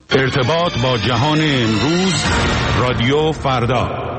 ارتباط با جهان امروز، رادیو فردا.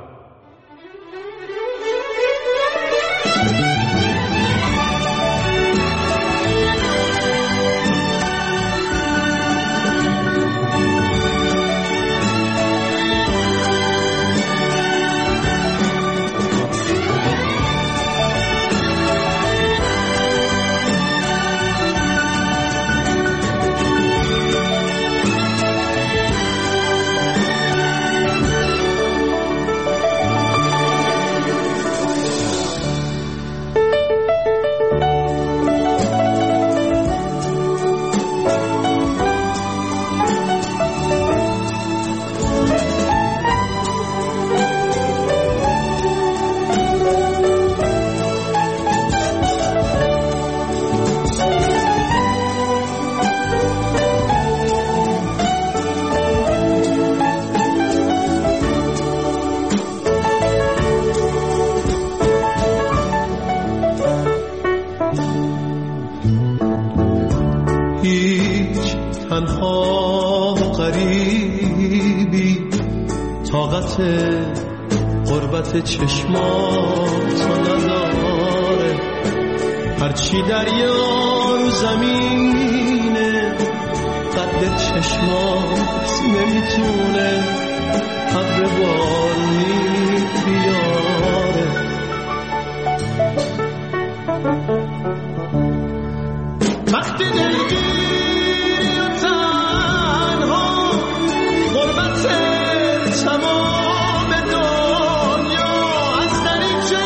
غربت چشمات نداره، هرچی دریا رو زمینه قد چشمات نمیتونه ابر بارونی بیاره. وقتی دلگیری و تنها غربت تمام دنیا از دریچه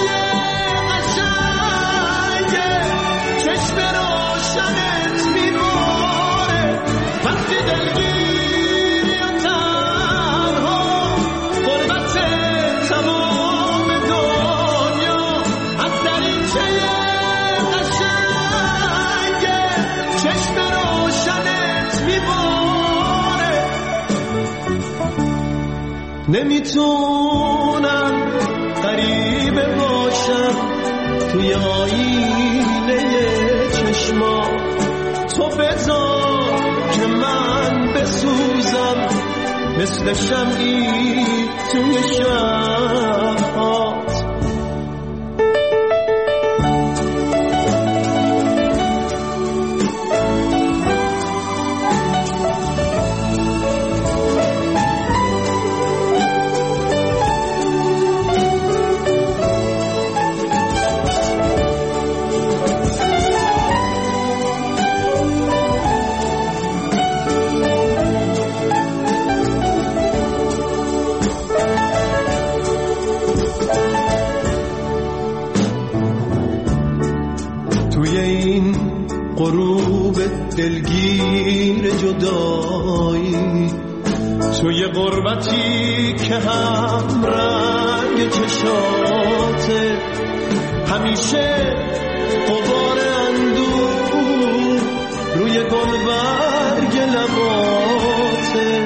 قشنگ چشم روشنت میباره. وقتی دلگیری و تنها غربت تمام دنیا از دریچه قشنگ چشم روشنت میباره. نمیتونم غریبه باشم توی آینه چشمات، تو بذار که من بسوزم مثل شمعی توی شب‌هات. غروب دلگیر جدایی توی غربتی که هم رنگ چشاته، همیشه غبار اندوه روی گلبرگ لباته.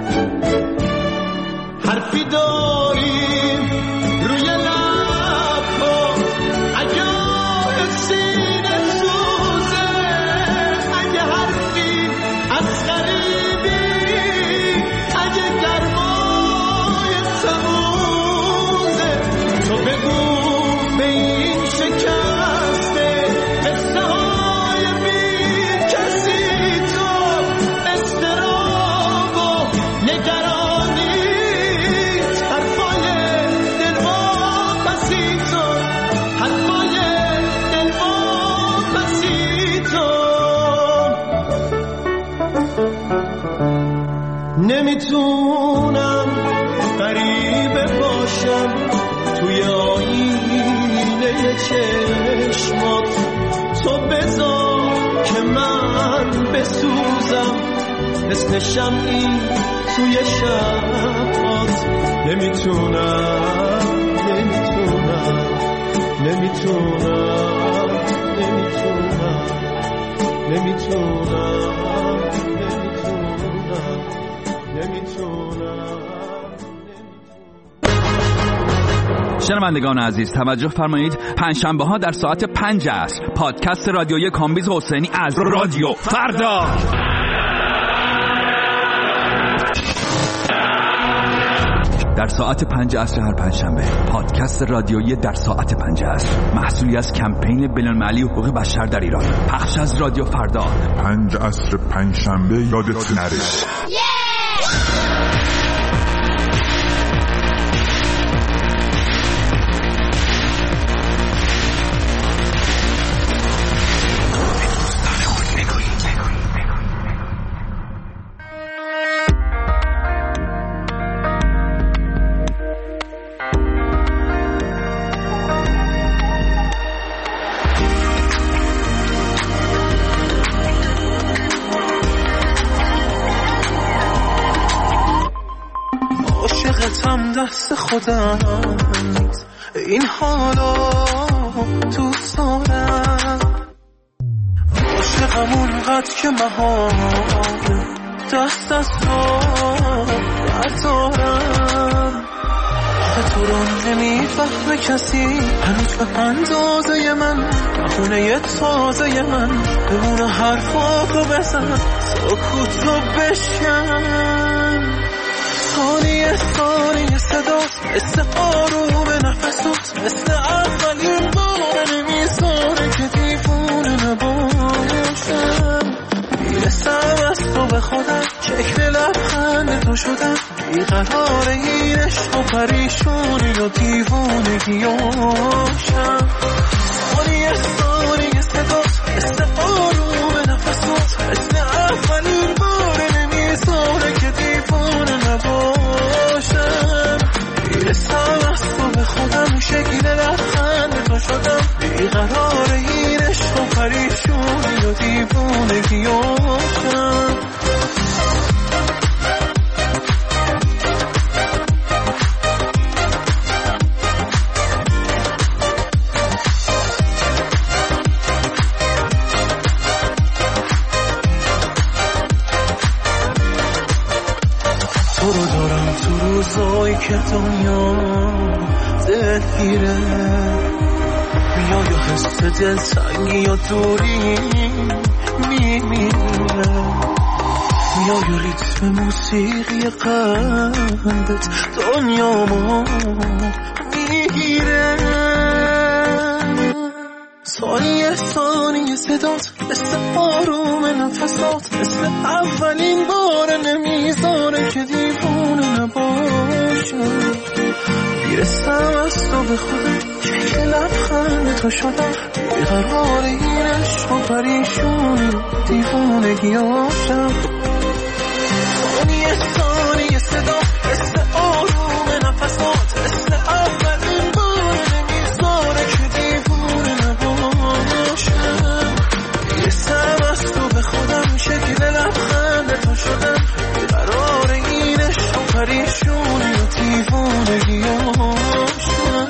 حرفی داریم روی لبها اگه سینه سوزه، اگه حرفی از غریبی، اگه گرمای تموزه، تو بگو به این شکسته قصه های بی کسی، تو اضطراب و نگرانی حرفای دلواپسی، تو حرفای دلواپسی، تو نمیتونم غریبه باشم توی آینه چشمات، تو بذار که من بسوزم مثل شمعی توی شبات. نمیتونم نمیتونم نمیتونم نمیتونم نمیتونم شنوندگان عزیز توجه فرمایید، پنجشنبه ها در ساعت 5 عصر پادکست رادیویی کامبیز حسینی از رادیو فردا. در ساعت 5 عصر هر پنجشنبه. پادکست رادیویی در ساعت 5 عصر، محصولی از کمپین بین‌المللی حقوق بشر در ایران، پخش از رادیو فردا. 5 عصر پنجشنبه یادت نره. دست خودم نیست این حالا دوست دارم، عاشقم اونقدر که مهار دست از تو بردارم. تو رو نمیفهمه کسی هنوز به اندازه من، بخونه تازه من بمونه حرفاتو بزن، سکوتو بشکن. ثانیه صداست مثل آروم نفسات، مثل اولین بار نمیذاره که دیوونه نباشم. میرسم از تو به خودم، شکل لبخند تو شدم، بیقرار این عشق و پریشونی و دیوونگیاشم. ثانیه صداست مثل آروم نفسات، مثل اولین بار نمیذاره که دیوونه نباشم. میرسم از تو به خودم، شکل لبخند تو شدم، بیقرار این عشق و پریشونی و دیوونگیاشم. روزایی که دنیا دلگیره، میای و حس دلتنگی یا دوری میمیره، میای و ریتم موسیقی قلبت دنیامو میگیره. ثانیه صدات مثل آروم نفسات، مثل اولین بار نمیذاره که دیوونه نباشم. میرسم از تو به خودم، شکل لبخند تو شدم، بیقرار این عشق و پریشونی دیوونگیاشم. ثانیه صدا مثل آروم نفسات، مثل اولین بار نمیذاره که دیوونه نباشم. میرسم از تو به خودم، شکل لبخند تو شدم، بیقرار این عشق و پریشونی و دیوونگیاشم.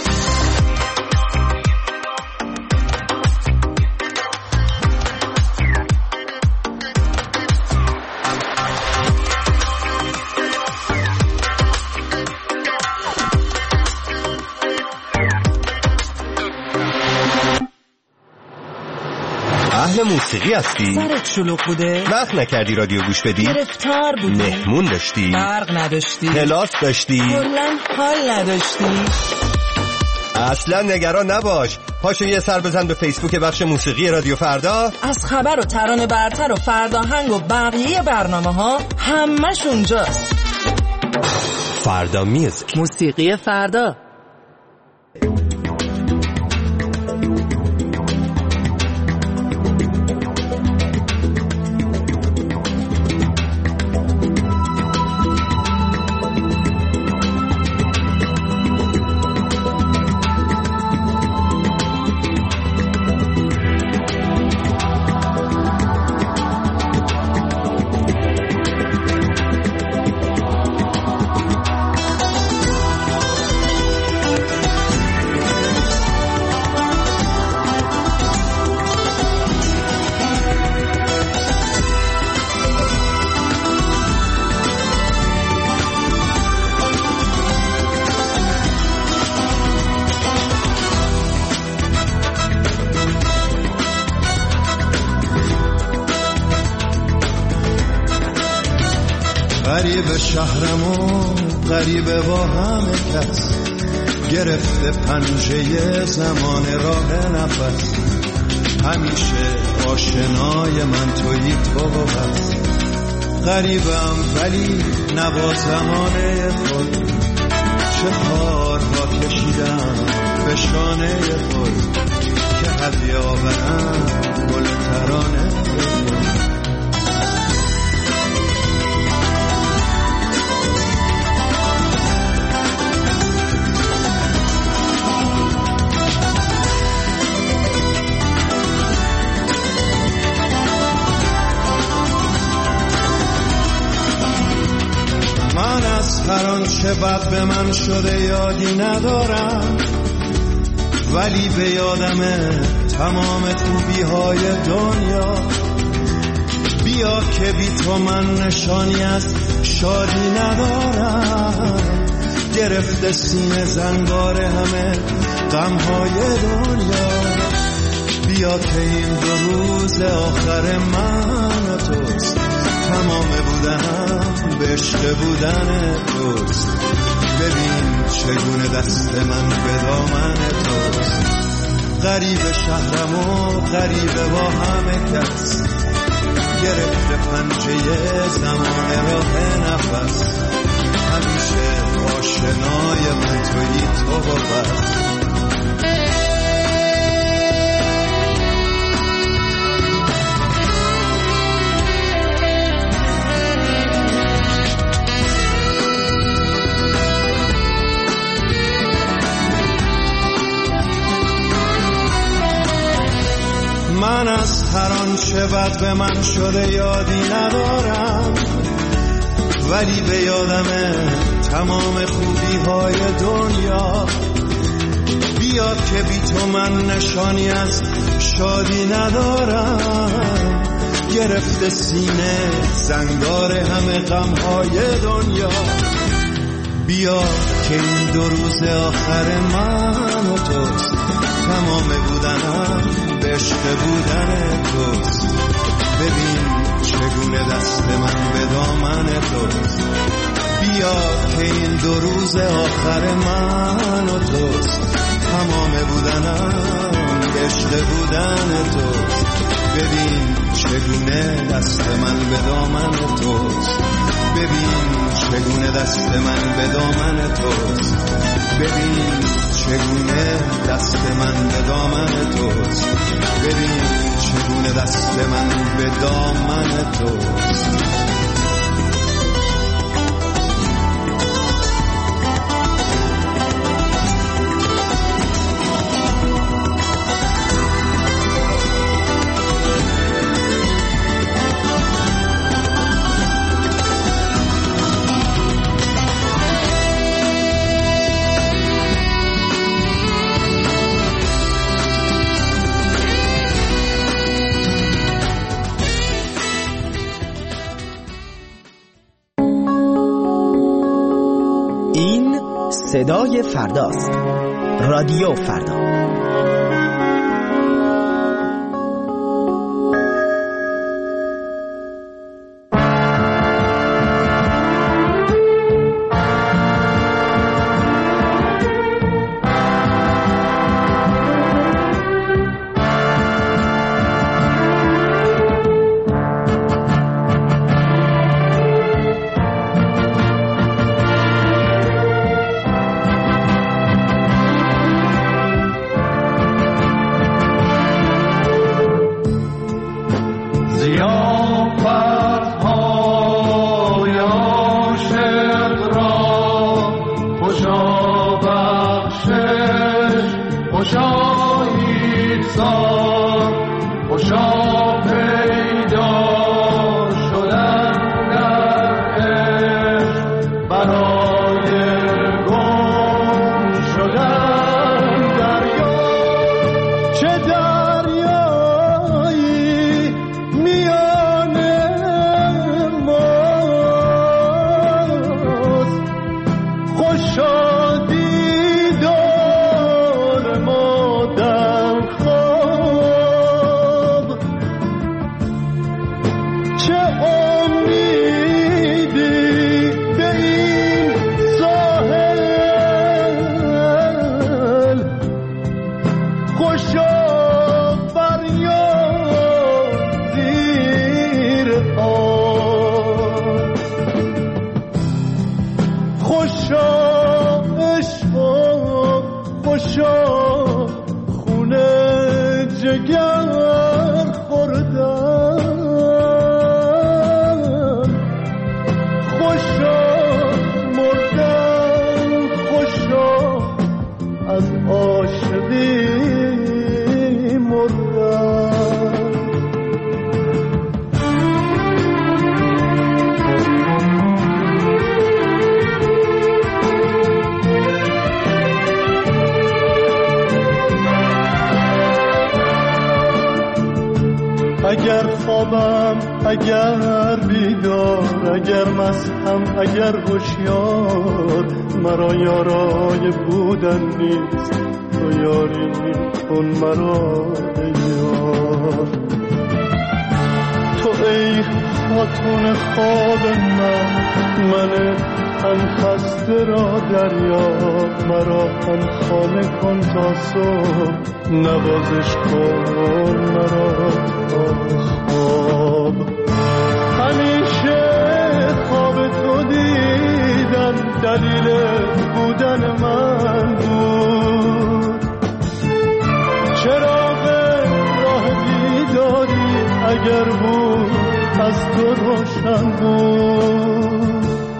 اهل موسیقی هستی؟ سرت شلوغ بوده؟ وقت نکردی رادیو گوش بدی؟ گرفتار بودی؟ مهمون داشتی؟ برق نداشتی؟ کلاس داشتی؟ کلاً حال نداشتی؟ اصلا نگران نباش، پاشو یه سر بزن به فیسبوک بخش موسیقی رادیو فردا. از خبر و ترانه برتر و فرداهنگ و بقیه برنامه ها همش اونجاست. فردا میوزیک، موسیقی فردا. غریب شهرم و غریبه با همه کس، گرفته پنجه زمان راه نفس. همیشه آشنای من تویی تو و بس. غریبم ولی نبا زمانه خود، چه کار را کشیدم به شانه خود، که هدیه آورم گل ترانه خود. من از هر آنچه بد به من شده یادی ندارم، ولی به یادمه تمام خوبی های دنیا. بیا که بی تو من نشانی از شادی ندارم، گرفته سینه زنگار همه غم های دنیا. بیا که این 2 روز آخر من و توست، تمام بودنم به عشق بودن توست. ببین چگونه دست من به دامن توست. غریب شهرم و غریب با همه کس، گرفته پنجه زمان راه نفس. همیشه آشنای من تویی تو و بس. من از هر آنچه بد به من شده یادی ندارم، ولی به یادمه تمام خوبی های دنیا. بیا که بی تو من نشانی از شادی ندارم، گرفته سینه زنگار همه غم های دنیا. بیا که این 2 روز آخر من و توست، تمام بودنم به عشق بودن توست. ببین چگونه دست من به دامن توست. بیا که این 2 روز آخر من و توست، تمام بودنم به عشق بودن توست. ببین چگونه دست من به دامن توست. ببین چگونه دست من به دامن توست. ببین چگونه دست من به دامن توست. ببین چگونه دست من به دامن توست. صدای فرداست. رادیو فردا. اگر بیدار، اگر مستم، اگر هوشیار، مرا یارای بودن نیست، تو یاری کن مرا یار. تو ای خاتون خواب من تن خسته را دریاب، مرا تن خانه کن تا صبح، نوازش کن مرا تا خواب. همیشه خواب تو دیدم، دلیل بودن من بود. چراغ راه بیداری اگر بود از تو روشن بود.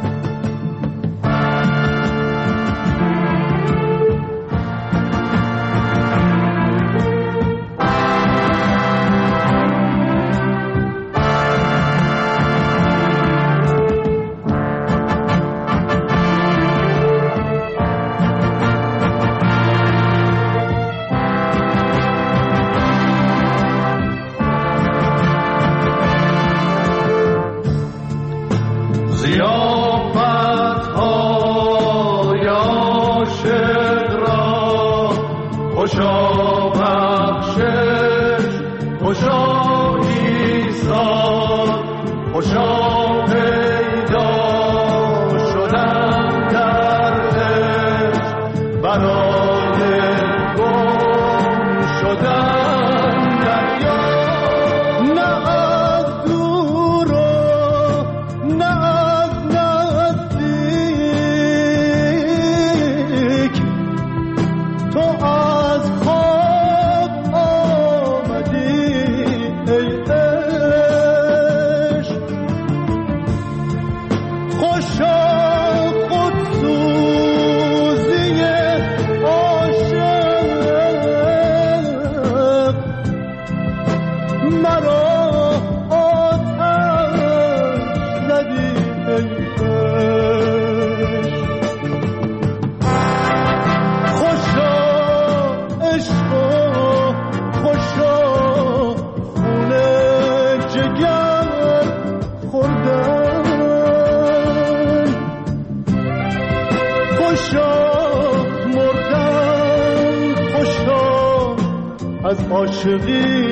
از عاشقی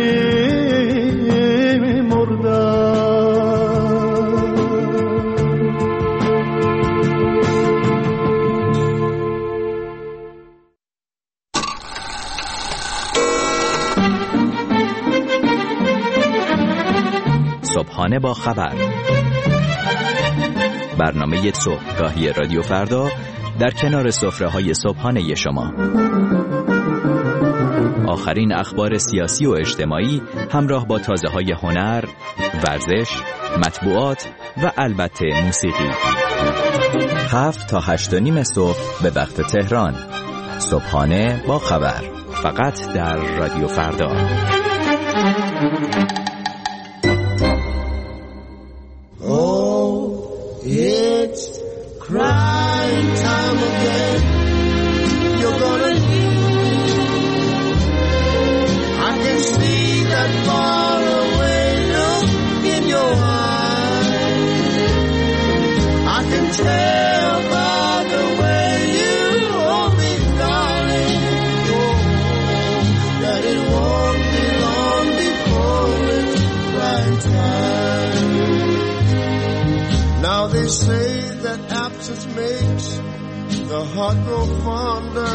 مردم. صبحانه با خبر، برنامه صبحگاهی رادیو فردا در کنار سفره‌های صبحانه شما. آخرین اخبار سیاسی و اجتماعی همراه با تازه‌های هنر، ورزش، مطبوعات و البته موسیقی. 7 تا 8:30 صبح به وقت تهران. صبحانه با خبر، فقط در رادیو فردا. It's crying time again. You're gonna leave. I can see that far away look in your eyes. I can tell by the way you hold me, darling, that it won't be long before it's crying time. Now they say that absence makes the heart grow fonder,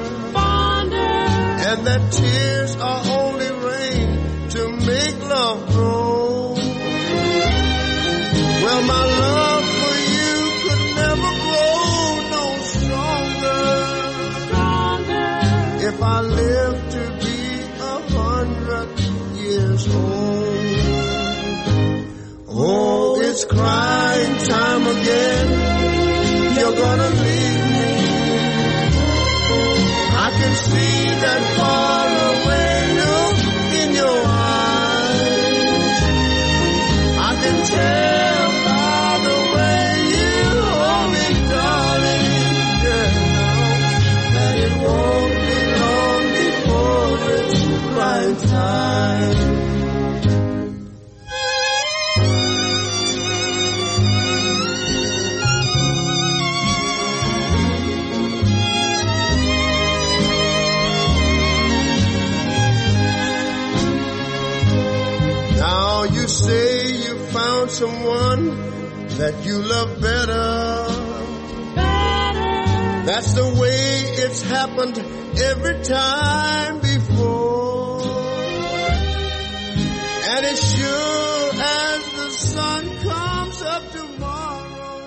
and that tears are only rain to make love grow. Well, my love for you could never grow no stronger if I live to be 100 years old. Oh, it's crying time again. You're gonna leave me. I can see that far away look in your eyes. I can tell by the way you hold me, darling, girl, that it won't be long before it's crying time. someone that you love better. That's the way it's happened every time before. And as sure as the sun comes up tomorrow.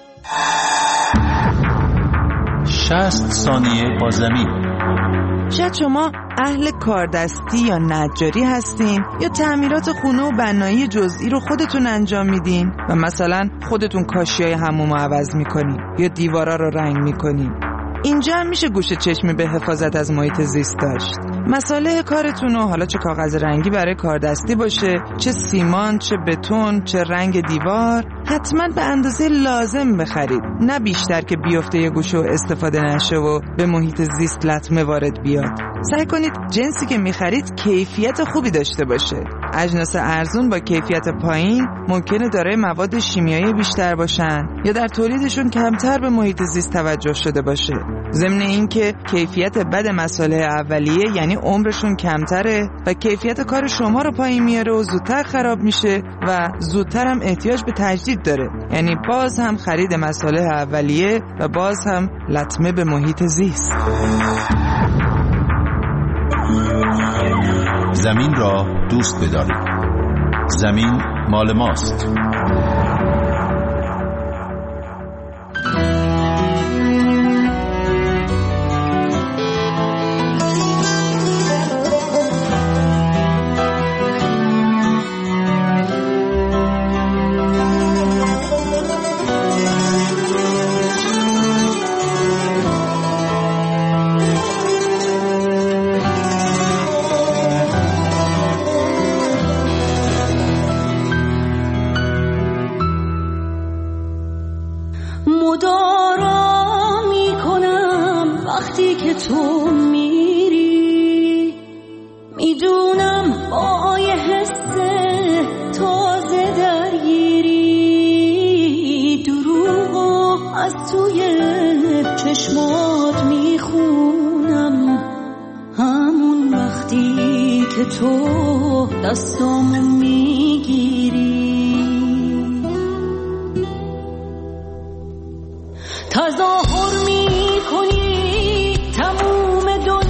60 ثانیه با زمین. شاید شما اهل کاردستی یا نجاری هستین یا تعمیرات خونه و بنایی جزئی رو خودتون انجام میدین و مثلا خودتون کاشیای حموم رو عوض میکنین یا دیوارا رو رنگ میکنین. اینجا هم میشه گوش چشمی به حفاظت از محیط زیست داشت. مساله کارتون رو، حالا چه کاغذ رنگی برای کاردستی باشه، چه سیمان، چه بتون، چه رنگ دیوار، حتما به اندازه لازم بخرید، نه بیشتر که بیفته یه گوشه و استفاده نشه و به محیط زیست لطمه وارد بیاد. سعی کنید جنسی که میخرید کیفیت خوبی داشته باشه. اجناس ارزون با کیفیت پایین ممکنه دارای مواد شیمیایی بیشتر باشن یا در تولیدشون کمتر به محیط زیست توجه شده باشه. ضمن این که کیفیت بد مساله اولیه یعنی عمرشون کمتره و کیفیت کار شما رو پایین میاره و زودتر خراب میشه و زودتر هم احتیاج به تجدید داره. یعنی باز هم خرید مساله اولیه و باز هم لطمه به محیط زیست. زمین را دوست بدارید. زمین مال ماست. مدارا میکنم وقتی که تو میری، میدونم با یه حس تازه درگیری، دروغو از توی چشمات میخونم، همون وقتی که تو دستامو میگیری. تظاهر میکنی تموم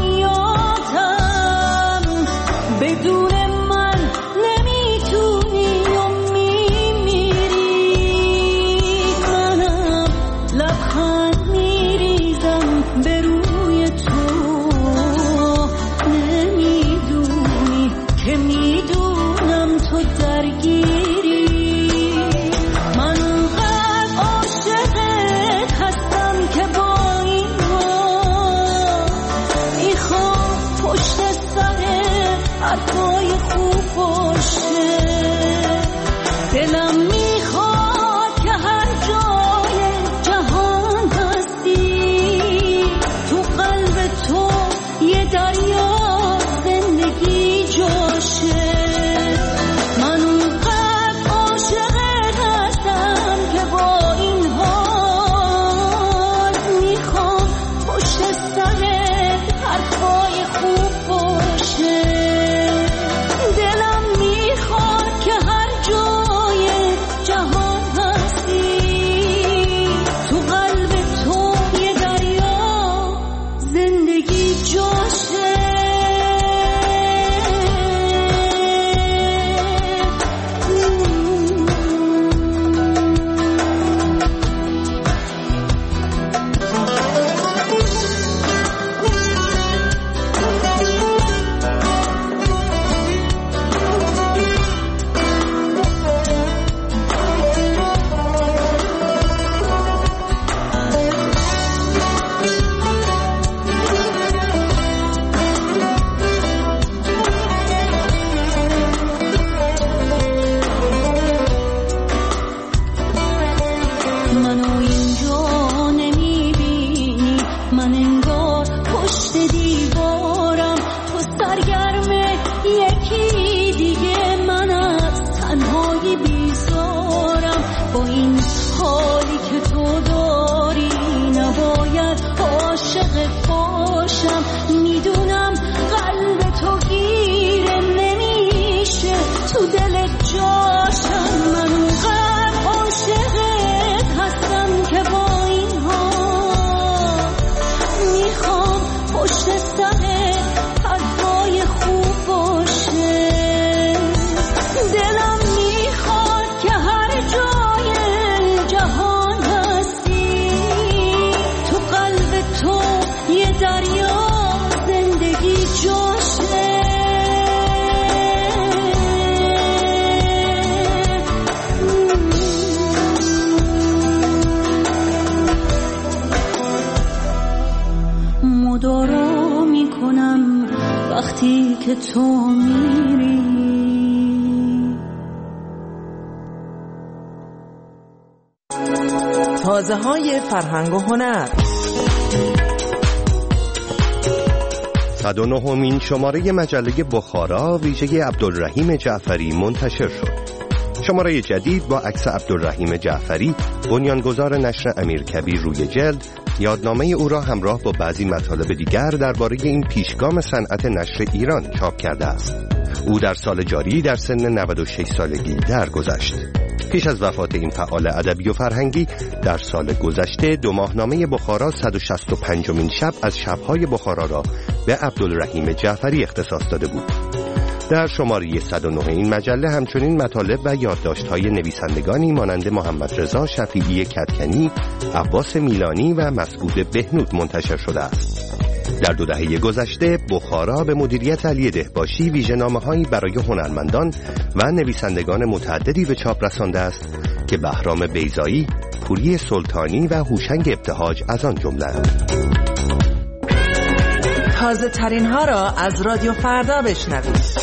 دنیاتم، بدون من نمیتونی و میمیری. منم لبخند میریزم به روی تو، نمیدونی که میدونم تو درگیری. من حرفای خوب باشه، دلم میخواد که هر جای جهان هستی، تو قلب تو یه دریا زندگی جاشه. من اونقدر عاشقت هستم که با این حال میخوام پشت سرت حرفای خوب باشه. میدونم قلب تو گیره نمیشه تو دل جاشم. من تو میری. تازه های فرهنگ و هنر. 109مین شماره مجله بخارا ویژه عبدالرحیم جعفری منتشر شد. شماره جدید با عکس عبدالرحیم جعفری، بنیانگذار نشر امیرکبیر روی جلد، یادنامه او را همراه با بعضی مطالب دیگر درباره این پیشگام صنعت نشر ایران چاپ کرده است. او در سال جاری در سن 96 سالگی درگذشت. پیش از وفات این فعال ادبی و فرهنگی در سال گذشته 2 ماهنامه بخارا 165مین شب از شب‌های بخارا را به عبدالرحیم جعفری اختصاص داده بود. در شماره 109 این مجله همچنین مطالب و یادداشت‌های نویسندگانی مانند محمد رضا شفیعی کدکنی، عباس میلانی و مسعود بهنود منتشر شده است. در 2 دهه گذشته بخارا به مدیریت علی دهباشی ویژه‌نامه‌هایی برای هنرمندان و نویسندگان متعددی به چاپ رسانده است که بهرام بیضایی، پوری سلطانی و هوشنگ ابتهاج از آن جمله‌اند. تازه ترین ها را از رادیو فردا بشنوید.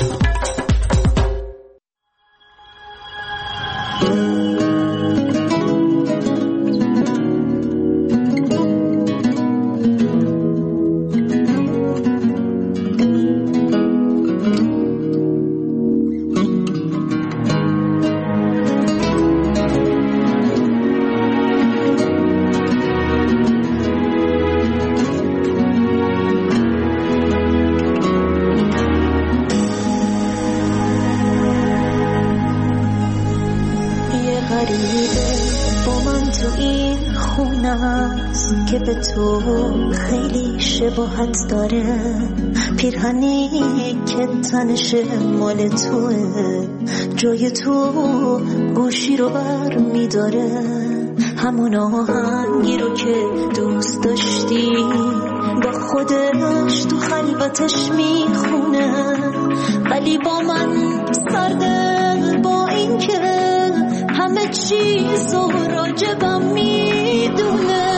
که به تو خیلی شباهت داره، پیرهنی که تنش مال توه، جای تو گوشی رو بر میداره، همون آهنگی رو که دوست داشتی با خودش تو خلوتش میخونه، ولی با من سرده با این که همه چیز رو راجبم میدونه.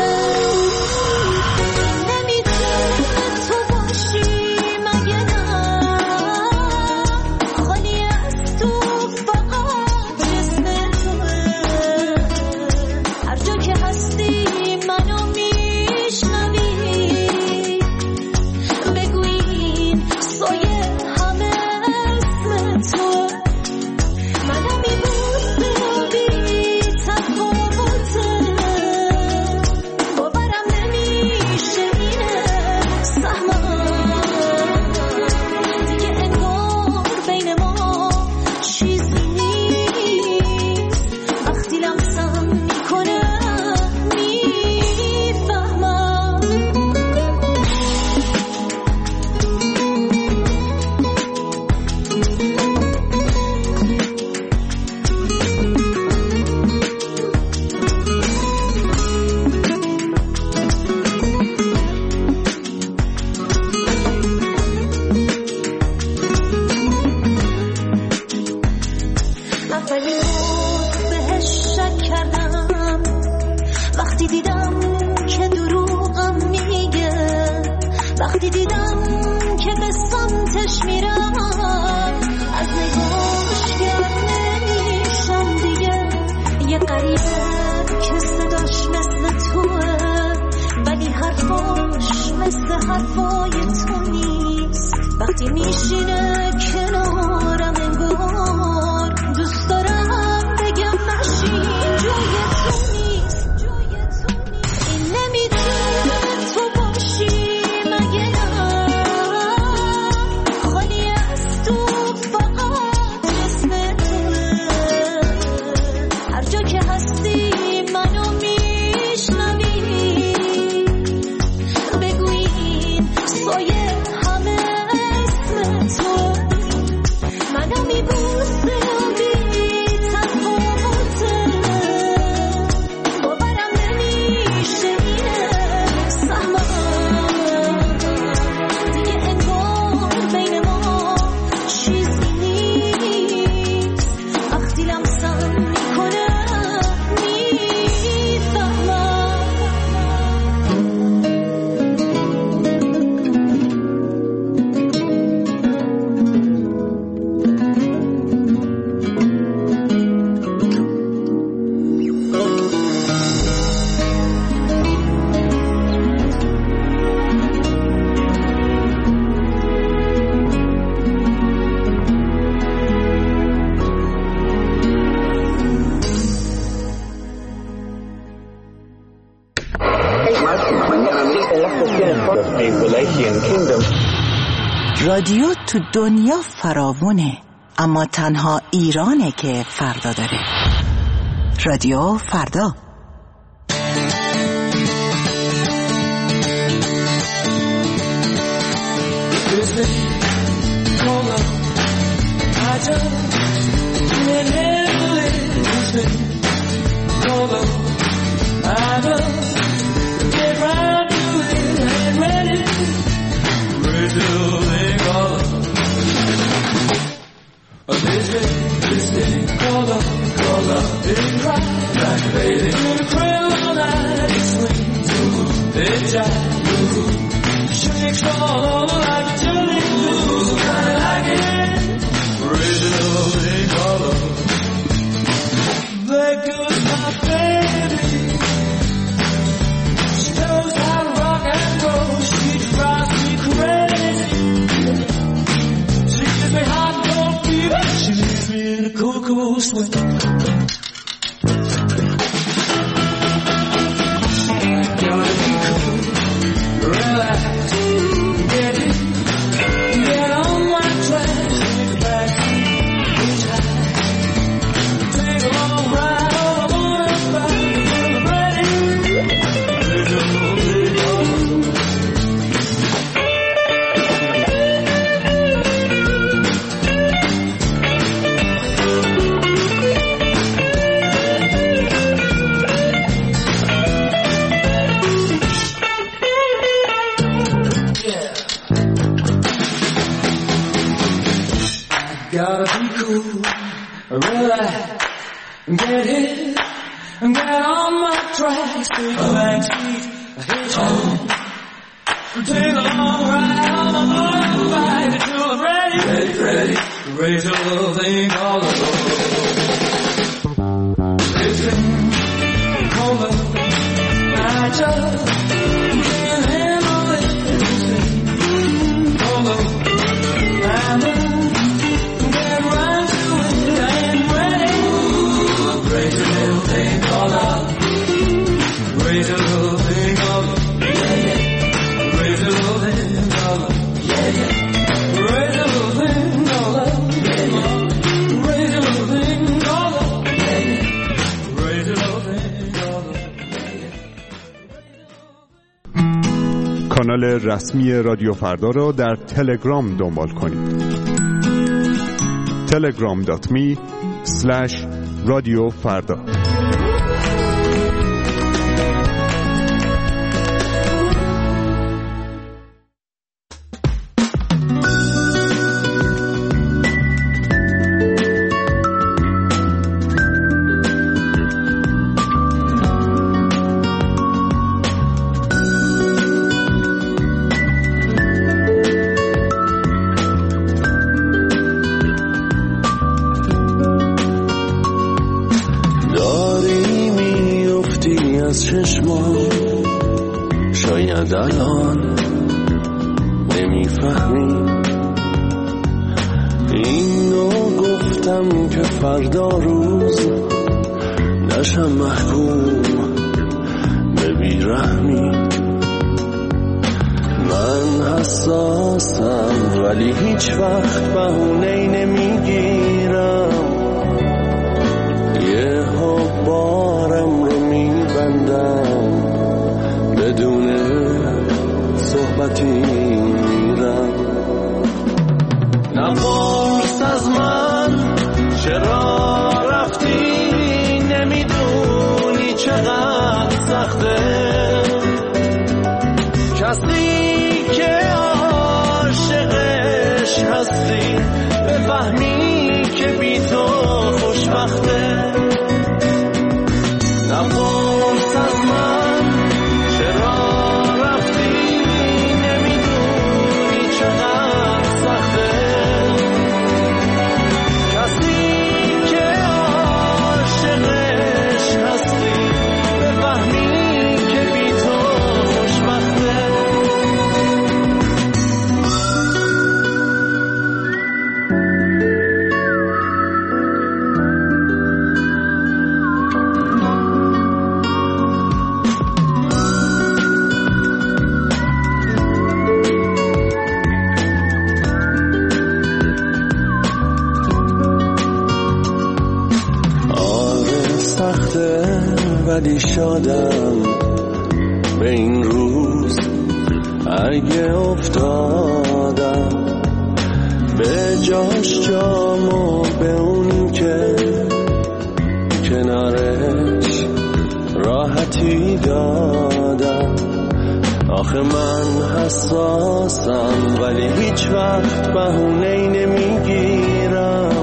همه اسم تو منو میبوس رادیو تو دنیا فراوونه، اما تنها ایرانه که فردا داره. رادیو فردا. کانال رسمی رادیو فردا را در تلگرام دنبال کنید. telegram.me/رادیوفردا. شاید الان نمیفهمی اینو گفتم که فردا روز نشم محکوم به بیرحمی. من حساسم ولی هیچ وقت بهونه‌ای نمیگیرم، یه بارم رو میبندم بدون صحبتی میرم. نپرس از من چرا رفتی، نمیدونی چقدر سخته کسی که عاشقش هستی بفهمی که بی تو خوشبخته. نپرس از من چرا رفتی، نمیدونی چقدر سخته کسی که عاشقش هستی بفهمی که بی تو خوشبخته. ولی شادم به این روز اگه افتادم به جاش جامو به اون که کنارش راحتی دادم. آخه من حساسم ولی هیچ وقت بهونه‌ای نمیگیرم،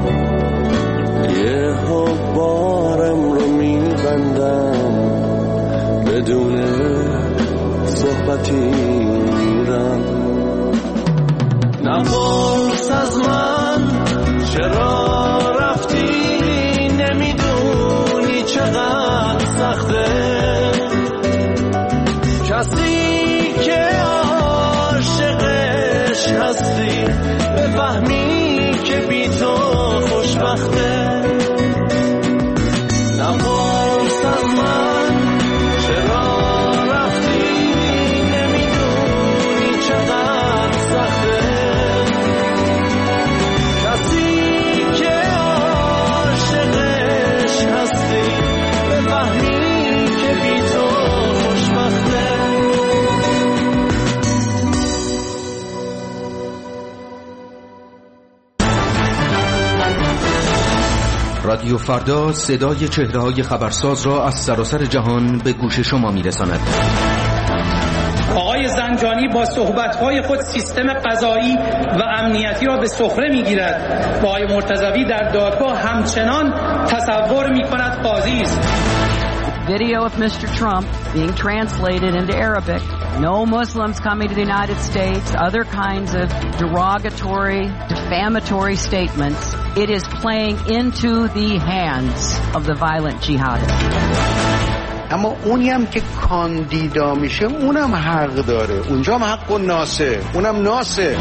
یه بارم رو میبندم بدون صحبتی میرم. نپرس از من چرا رفتی، نمیدونی چقدر سخته کسی که عاشقش هستی بفهمی که بی تو خوشبخته. نپرس از من چرا رفتی، نمیدونی چقدر سخته کسی که عاشقش هستی بفهمی که بی تو خوشبخته. رادیو فردا صدای چهره‌های خبرساز را از سراسر جهان به گوش شما می‌رساند. آقای زنجانی با صحبت‌های خود سیستم قضایی و امنیتی را به سخره می‌گیرد و آقای مرتضوی در دادگاه همچنان تصور می‌کند قاضی است. Video of Mr. Trump being translated into Arabic. No Muslims coming to the United States, other kinds of derogatory, defamatory statements. It is playing into the hands of the violent jihadists. اما اونی هم که کاندیدا میشه اونم حق داره، اونجا هم حق و ناسه، اونم ناسه.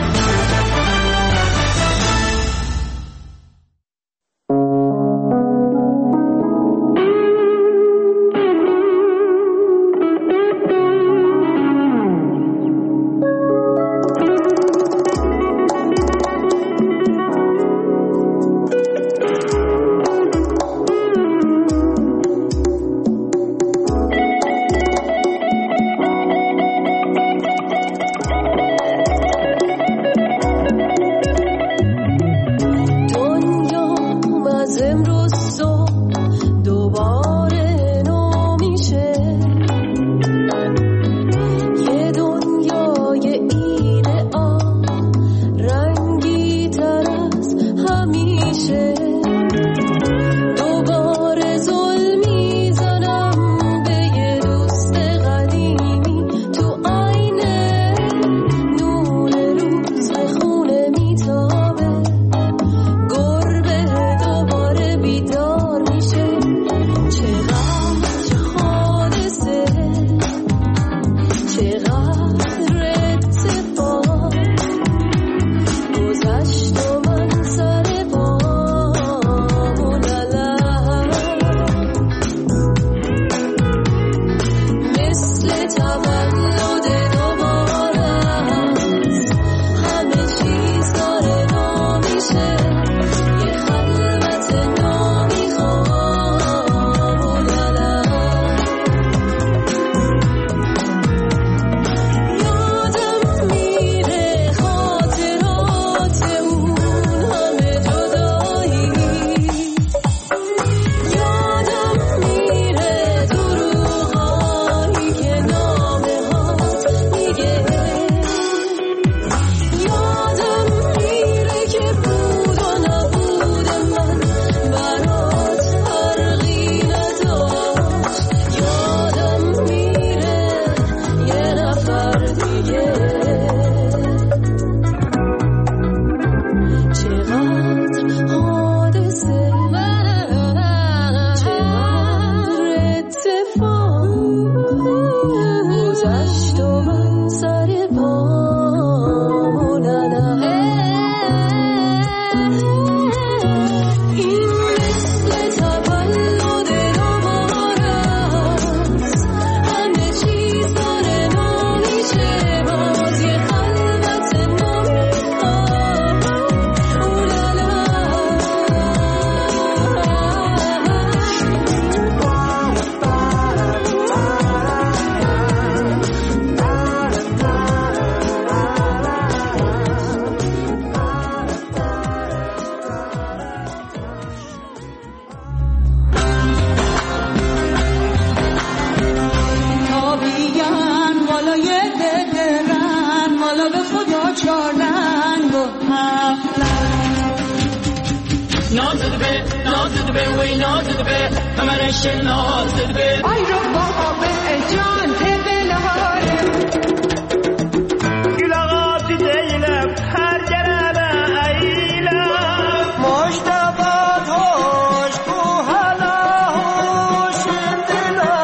the bay, way no to the bay, I'm an Asian no to the bay. I don't want to be a John Teddy Gülağatı değilim, her gelene eğilim. Muştabat hoş, bu hala hoş, dila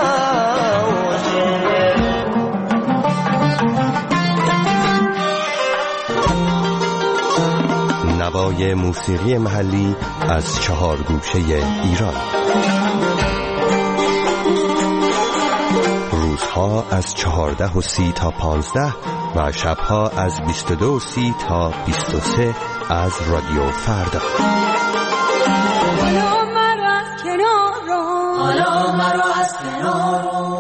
نوای موسیقی محلی از 4 گوشه ایران. روزها از 14:30 تا 15 و شبها از 22:30 تا 23 از رادیو فردا. حالا مرا از کنار رو، حالا مرا از کنار رو.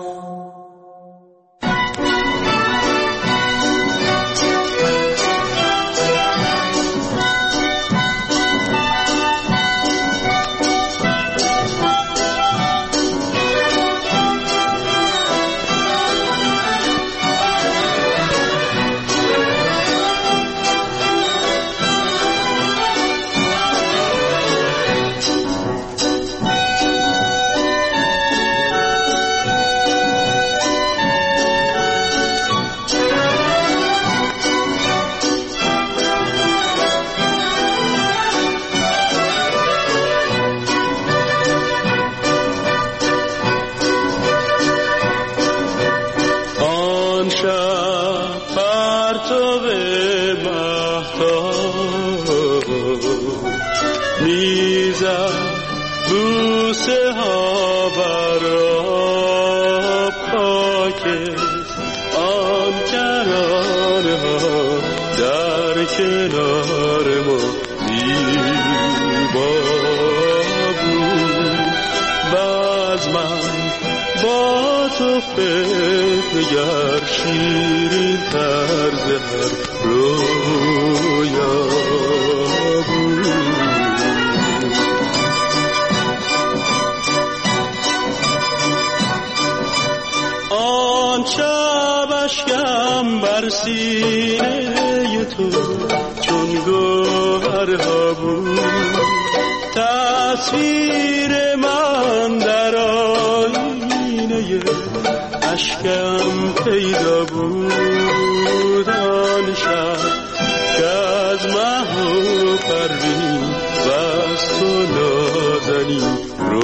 نگر شیرین طرز هر رویا بود. آن شب اشکم بر سینه تو چون گوهرها بود. تصویر من در آینه اشکم پیدا بود. آن شب که از مه و پروین و از تو نازنین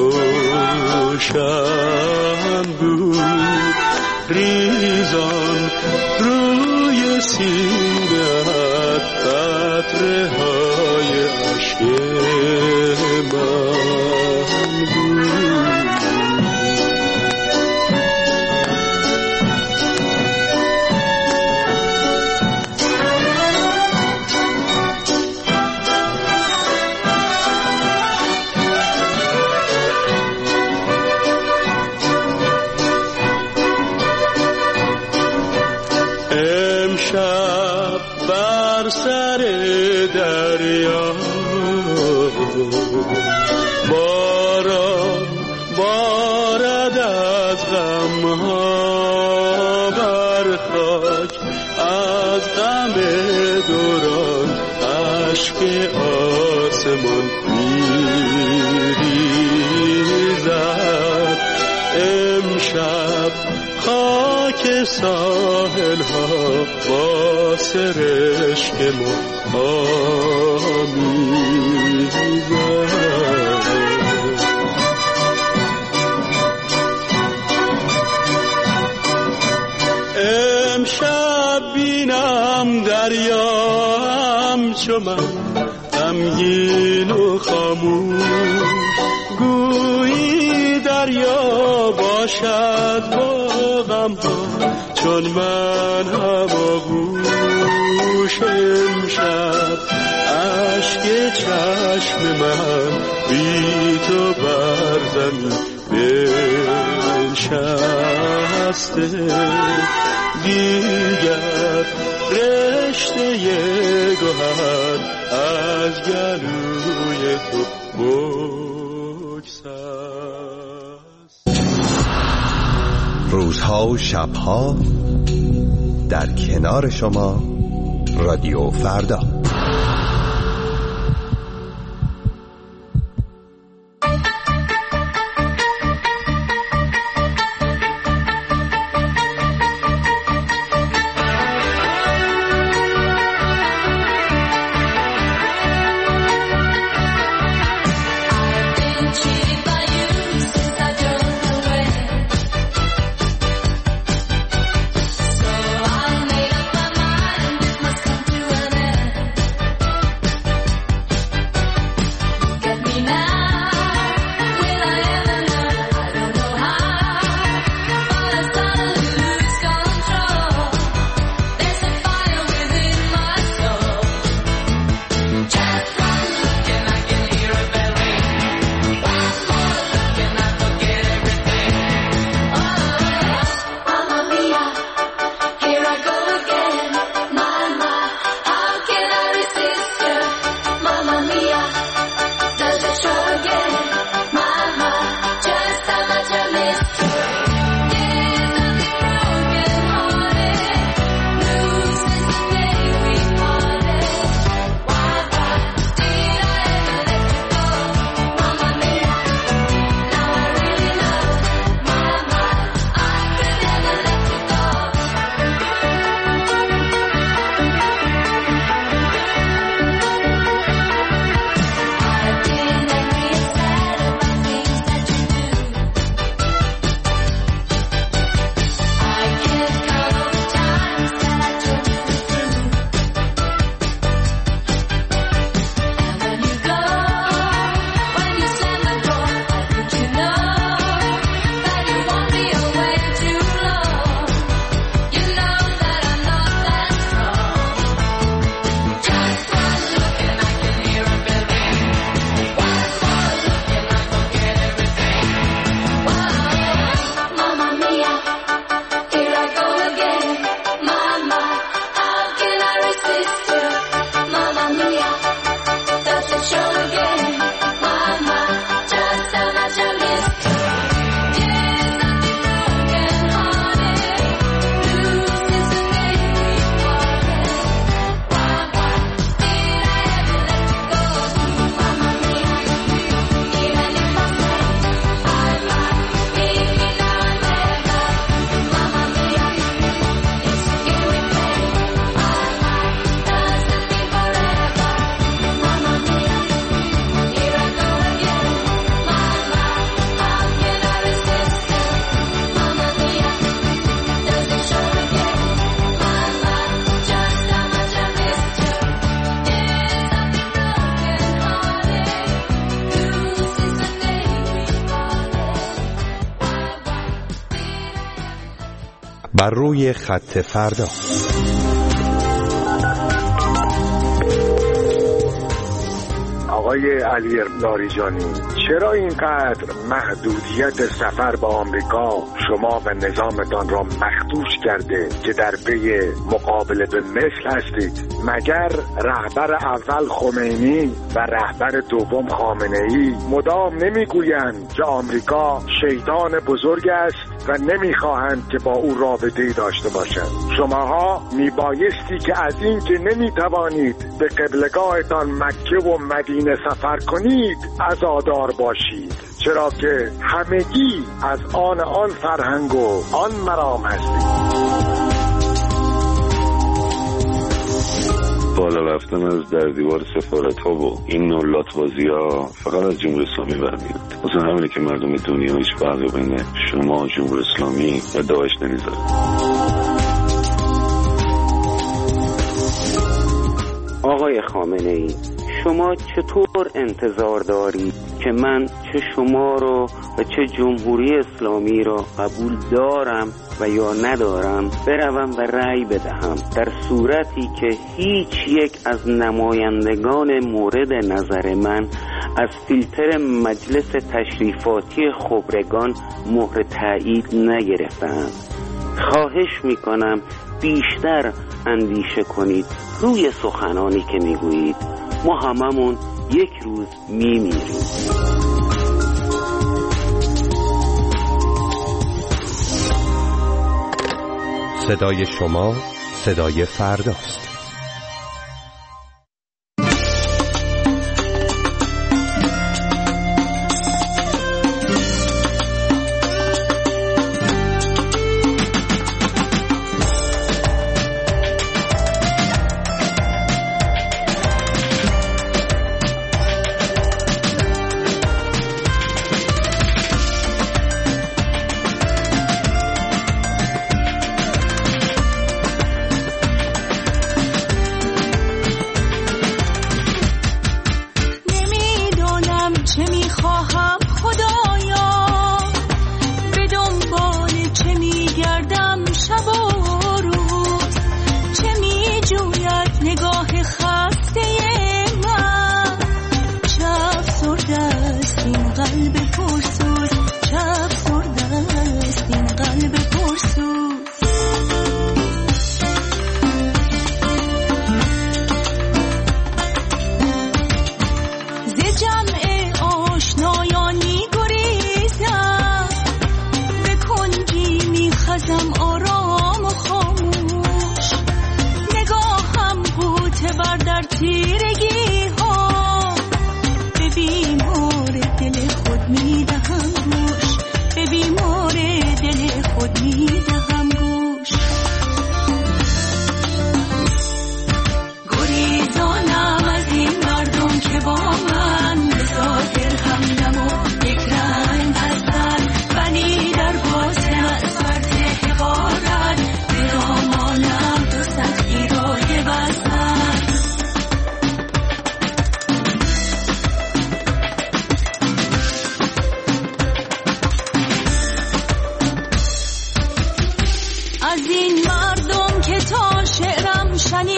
روشن بود. ریزان روی سینه‌ات قطره های اشک من بود. باران بارد از غمها بر خاک، از غم دوران اشک آسمان میریزد. امشب خاک ساحل ها با سرشک ما امشب بینم دریا همچو من غمگین و خاموش، گویی دریا باشد با غمها چون من هماغوش. امشب اشک چشم من بی تو بر زمین بنشسته، دیگر رشته گوهر از گلوی تو بگسست. روزها و شبها در کنار شما رادیو فردا. بر روی خط فردا. آقای علی لاریجانی، چرا اینقدر محدودیت سفر به آمریکا شما و نظامتان را مخدوش کرده که در پی مقابله به مثل هستید؟ مگر رهبر اول خمینی و رهبر دوم خامنه‌ای مدام نمیگویند که آمریکا شیطان بزرگ است و نمیخواهند که با او رابطه‌ای داشته باشند؟ شماها میبایستی که از این که نمیتوانید به قبلگاهتان مکه و مدینه سفر کنید عزادار باشید، چرا که همگی از آن فرهنگ و آن مرام هستید. بالا رفتن از در دیوار سفارت ها و این نوع لاتبازی ها فقط از جمهوری اسلامی برمیاد. مثلا همینه که مردم دنیا هیچ فرقی بین شما جمهوری اسلامی و داعش نمیذاره. آقای خامنه ای، شما چطور انتظار دارید که من چه شما رو و چه جمهوری اسلامی رو قبول دارم و یا ندارم بروم و رأی بدهم، در صورتی که هیچ یک از نمایندگان مورد نظر من از فیلتر مجلس تشریفاتی خبرگان مهر تایید نگرفتند؟ خواهش میکنم بیشتر اندیشه کنید روی سخنانی که میگویید. ما هممون یک روز میمیریم. صدای شما صدای فرداست.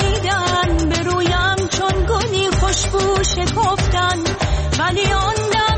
شنیدن به رویم چون گلی خوشبو شکفتن، ولی آن